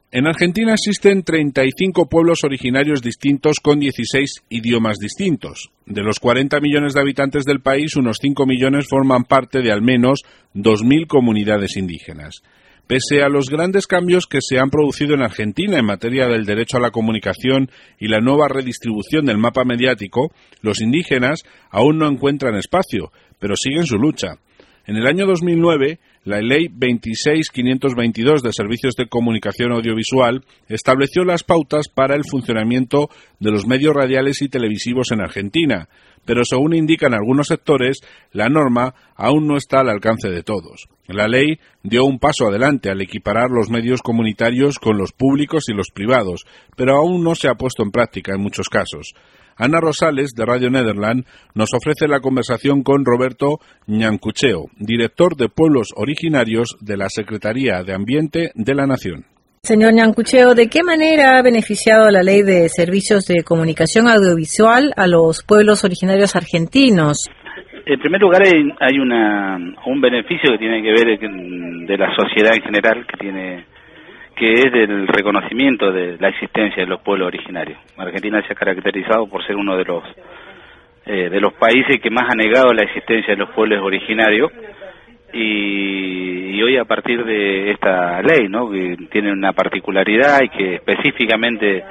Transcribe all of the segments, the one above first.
En Argentina existen 35 pueblos originarios distintos con 16 idiomas distintos. De los 40 millones de habitantes del país, unos 5 millones forman parte de al menos 2.000 comunidades indígenas. Pese a los grandes cambios que se han producido en Argentina en materia del derecho a la comunicación y la nueva redistribución del mapa mediático, los indígenas aún no encuentran espacio, pero siguen su lucha. En el año 2009, la Ley 26.522 de Servicios de Comunicación Audiovisual estableció las pautas para el funcionamiento de los medios radiales y televisivos en Argentina, pero según indican algunos sectores, la norma aún no está al alcance de todos. La ley dio un paso adelante al equiparar los medios comunitarios con los públicos y los privados, pero aún no se ha puesto en práctica en muchos casos. Ana Rosales, de Radio Nederland, nos ofrece la conversación con Roberto Ñancucheo, director de Pueblos Originarios de la Secretaría de Ambiente de la Nación. Señor Ñancucheo, ¿de qué manera ha beneficiado la Ley de Servicios de Comunicación Audiovisual a los pueblos originarios argentinos? En primer lugar, hay un beneficio que tiene que ver de la sociedad en general, que es del reconocimiento de la existencia de los pueblos originarios. Argentina se ha caracterizado por ser uno de los países que más ha negado la existencia de los pueblos originarios, y hoy, a partir de esta ley, ¿no?, que tiene una particularidad y que específicamente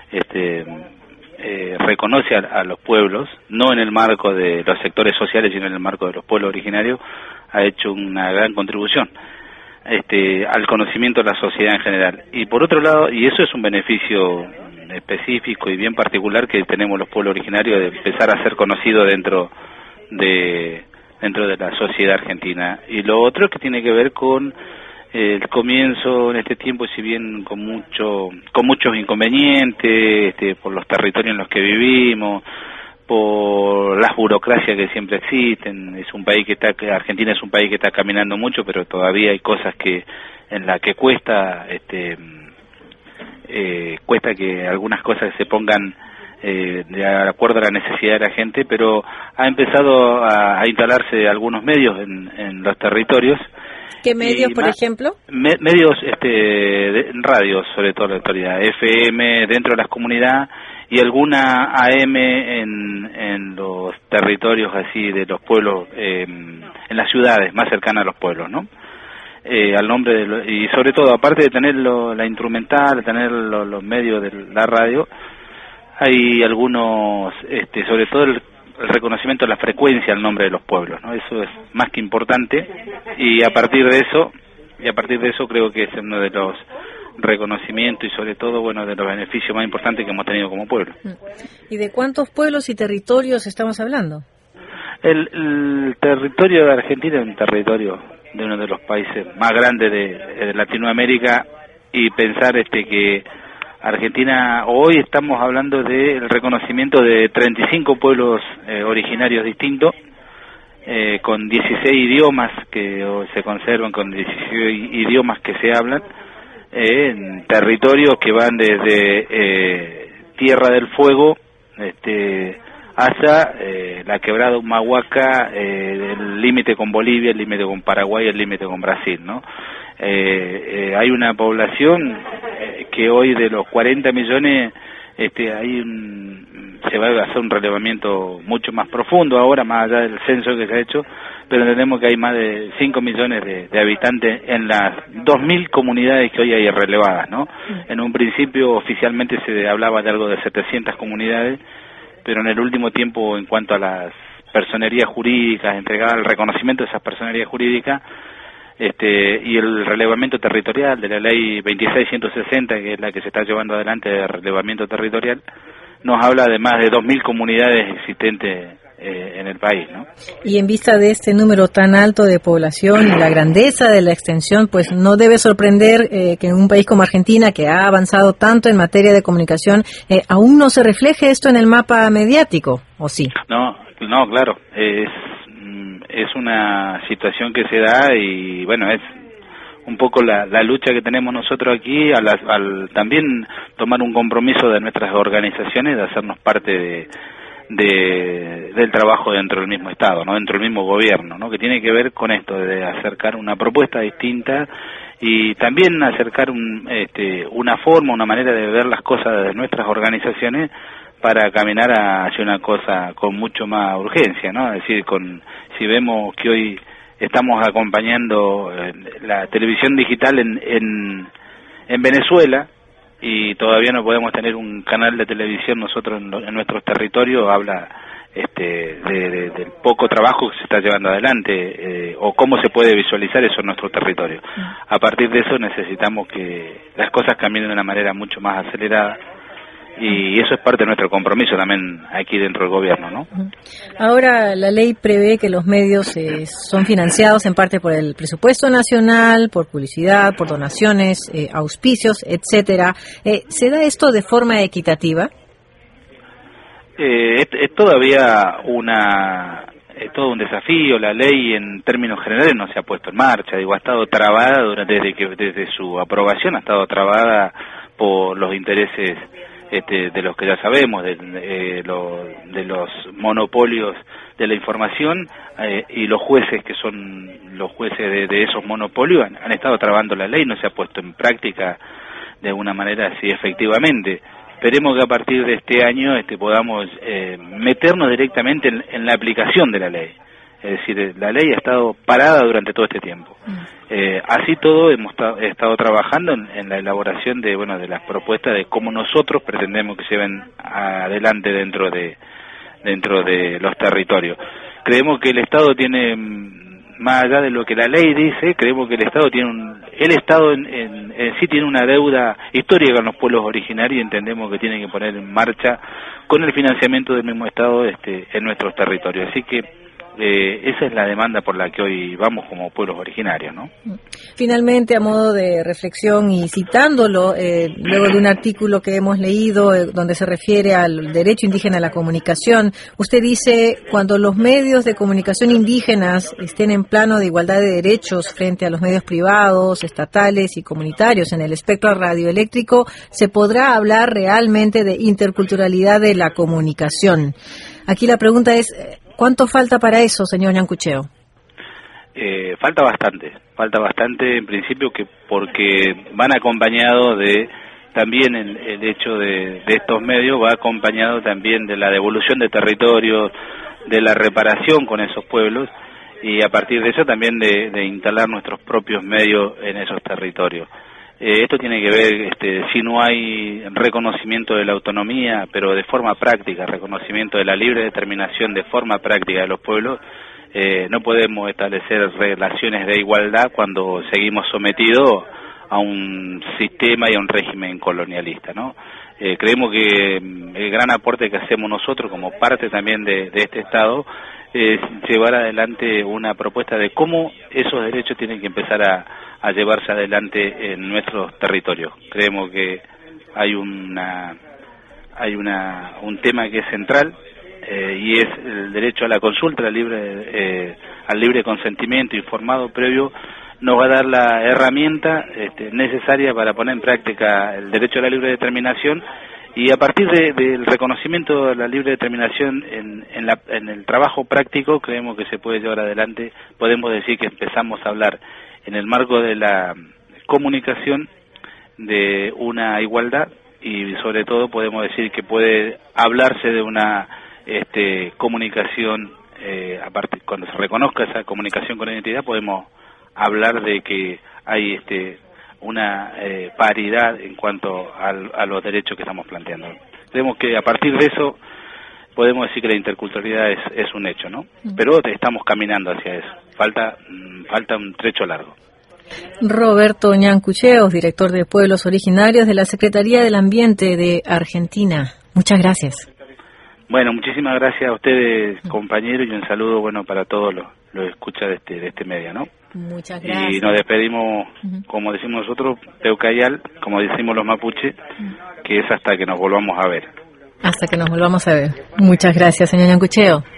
reconoce a los pueblos, no en el marco de los sectores sociales, sino en el marco de los pueblos originarios, ha hecho una gran contribución al conocimiento de la sociedad en general. Y por otro lado, y eso es un beneficio específico y bien particular que tenemos los pueblos originarios, de empezar a ser conocidos dentro de la sociedad argentina. Y lo otro es que tiene que ver con el comienzo en este tiempo, si bien con muchos inconvenientes, por los territorios en los que vivimos, por las burocracias que siempre existen. Argentina es un país que está caminando mucho, pero todavía hay cosas en las que cuesta que algunas cosas se pongan de acuerdo a la necesidad de la gente, pero ha empezado a instalarse algunos medios en los territorios. ¿Qué medios, por ejemplo? Medios radios, sobre todo la actualidad, FM dentro de las comunidades y alguna AM en los territorios así de los pueblos, en las ciudades más cercanas a los pueblos, ¿no? Al nombre y sobre todo, aparte de tener la instrumental, tener los medios de la radio, hay algunos, sobre todo el reconocimiento de la frecuencia al nombre de los pueblos, ¿no? Eso es más que importante, y a partir de eso creo que es uno de los reconocimientos y sobre todo, bueno, de los beneficios más importantes que hemos tenido como pueblo. ¿Y de cuántos pueblos y territorios estamos hablando? El territorio de Argentina es un territorio de uno de los países más grandes de Latinoamérica, y pensar que Argentina, hoy estamos hablando del reconocimiento de 35 pueblos originarios distintos, con 16 idiomas que se conservan, con 16 idiomas que se hablan, en territorios que van desde Tierra del Fuego hasta la quebrada Humahuaca, el límite con Bolivia, el límite con Paraguay, el límite con Brasil, ¿no? Hay una población que hoy, de los 40 millones, se va a hacer un relevamiento mucho más profundo ahora, más allá del censo que se ha hecho, pero entendemos que hay más de 5 millones de habitantes en las 2.000 comunidades que hoy hay relevadas, ¿no? En un principio oficialmente se hablaba de algo de 700 comunidades, pero en el último tiempo, en cuanto a las personerías jurídicas, entregar el reconocimiento de esas personerías jurídicas, y el relevamiento territorial de la ley 26.160, que es la que se está llevando adelante de relevamiento territorial, nos habla de más de 2.000 comunidades existentes en el país, ¿no? Y en vista de este número tan alto de población y la grandeza de la extensión, pues no debe sorprender que en un país como Argentina, que ha avanzado tanto en materia de comunicación, aún no se refleje esto en el mapa mediático, ¿o sí? No, claro, es una situación que se da, y bueno, es un poco la lucha que tenemos nosotros aquí al también tomar un compromiso de nuestras organizaciones de hacernos parte del trabajo dentro del mismo Estado, ¿no? Dentro del mismo gobierno, ¿no? Que tiene que ver con esto de acercar una propuesta distinta y también acercar una forma, una manera de ver las cosas de nuestras organizaciones para caminar hacia una cosa con mucho más urgencia, ¿no? Es decir, si vemos que hoy estamos acompañando la televisión digital en Venezuela y todavía no podemos tener un canal de televisión nosotros en nuestros territorios, habla del poco trabajo que se está llevando adelante o cómo se puede visualizar eso en nuestro territorio. A partir de eso necesitamos que las cosas caminen de una manera mucho más acelerada y eso es parte de nuestro compromiso también aquí dentro del gobierno, ¿no? Ahora la ley prevé que los medios son financiados en parte por el presupuesto nacional, por publicidad, por donaciones, auspicios, etcétera. ¿Se da esto de forma equitativa? Es todavía todo un desafío. La ley en términos generales no se ha puesto en marcha, ha estado trabada desde su aprobación, ha estado trabada por los intereses de los que ya sabemos, de los monopolios de la información y los jueces que son los jueces de esos monopolios han estado trabando la ley, no se ha puesto en práctica de alguna manera así efectivamente. Esperemos que a partir de este año podamos meternos directamente en la aplicación de la ley. Es decir, la ley ha estado parada durante todo este tiempo. Así todo hemos estado trabajando en la elaboración de las propuestas de cómo nosotros pretendemos que se lleven adelante dentro de los territorios. Creemos que el Estado tiene, más allá de lo que la ley dice, creemos que el Estado en sí tiene una deuda histórica con los pueblos originarios y entendemos que tiene que poner en marcha con el financiamiento del mismo Estado en nuestros territorios. Así que esa es la demanda por la que hoy vamos como pueblos originarios, ¿no? Finalmente, a modo de reflexión y citándolo, luego de un artículo que hemos leído donde se refiere al derecho indígena a la comunicación, usted dice, cuando los medios de comunicación indígenas estén en plano de igualdad de derechos frente a los medios privados, estatales y comunitarios en el espectro radioeléctrico, se podrá hablar realmente de interculturalidad de la comunicación. Aquí la pregunta es, ¿cuánto falta para eso, señor Ñancucheo? Falta bastante en principio porque van acompañados de también el hecho de estos medios, va acompañado también de la devolución de territorios, de la reparación con esos pueblos y a partir de eso también de instalar nuestros propios medios en esos territorios. Esto tiene que ver, si no hay reconocimiento de la autonomía, pero de forma práctica, reconocimiento de la libre determinación de forma práctica de los pueblos, no podemos establecer relaciones de igualdad cuando seguimos sometidos a un sistema y a un régimen colonialista, ¿no? Creemos que el gran aporte que hacemos nosotros como parte también de este Estado es llevar adelante una propuesta de cómo esos derechos tienen que empezar a llevarse adelante en nuestros territorios. Creemos que hay un tema que es central y es el derecho a la consulta, al libre consentimiento informado previo. Nos va a dar la herramienta necesaria para poner en práctica el derecho a la libre determinación y a partir del reconocimiento de la libre determinación en el trabajo práctico creemos que se puede llevar adelante. Podemos decir que empezamos a hablar en el marco de la comunicación de una igualdad y sobre todo podemos decir que puede hablarse de una comunicación, aparte cuando se reconozca esa comunicación con identidad podemos hablar de que hay una paridad en cuanto a los derechos que estamos planteando. Creemos que a partir de eso podemos decir que la interculturalidad es un hecho, ¿no? Pero estamos caminando hacia eso. Falta un trecho largo. Roberto Ñancucheo, director de Pueblos Originarios de la Secretaría del Ambiente de Argentina. Muchas gracias. Bueno, muchísimas gracias a ustedes, compañeros, y un saludo para todos los escuchas de este medio, ¿no? Muchas gracias. Y nos despedimos, como decimos nosotros, Peucayal, como decimos los mapuches, que es hasta que nos volvamos a ver. Hasta que nos volvamos a ver. Muchas gracias, señor Ñancucheo.